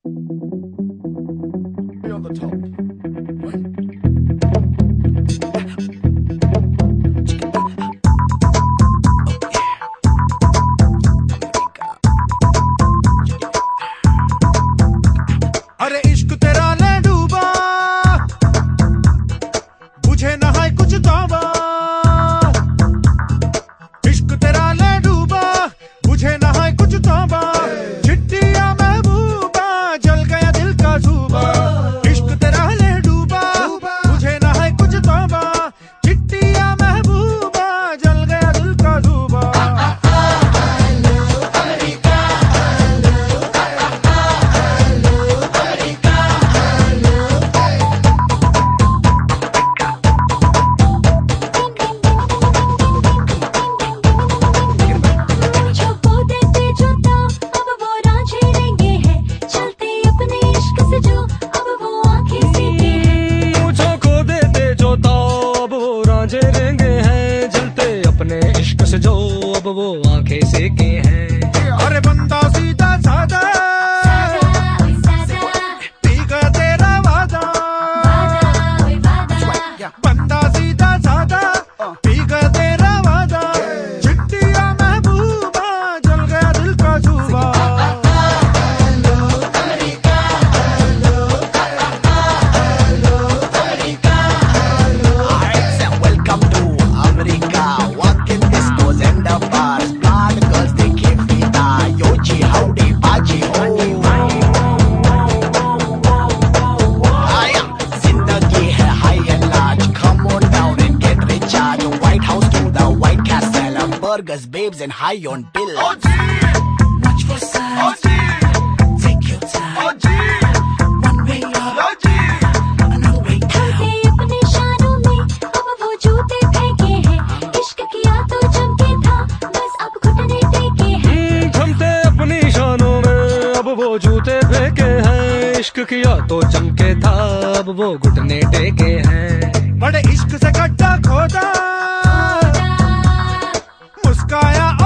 on the top. अरे इश्क तेरा ले डूबा, बुझे ना है कुछ तौबा। इश्क तेरा ले डूबा, बुझे ना है कुछ तौबा। चिट्ठिया महबूबा, जल गया दिल का सूबा। इश्क तेरा ले डूबा, बुझे ना है कुछ तौबा। चिट्ठिया महबूबा, जल गया दिल का सूबा। जो अब वो आंखें सेके हैं। अरे बंदा सीधा साधा, पी गया तेरा वादा। बंदा सीधा साधा, पी गया तेरा वादा। चिट्ठिया महबूबा, जल गया दिल का सूबा। Welcome to America. Walking discos and the bars. Blonde girls, they keep me die. Yoji, howdy, baji, ho. Zindagi hai high and large. Come on down and get recharged. White House to the White Castle. Burgers, babes, and high on bill. Watch for signs. Take your time. One way up, another way down. अपने शानों में अब वो जूते फेंके हैं। इश्क किया तो चमके था, बस अब घुटने टेके हैं। थमते अपनी शानों में अब वो जूते फेंके हैं। इश्क किया तो चमके था, अब वो घुटने टेके हैं। बड़े इश्क से गड्ढा खोदा, मुस्काया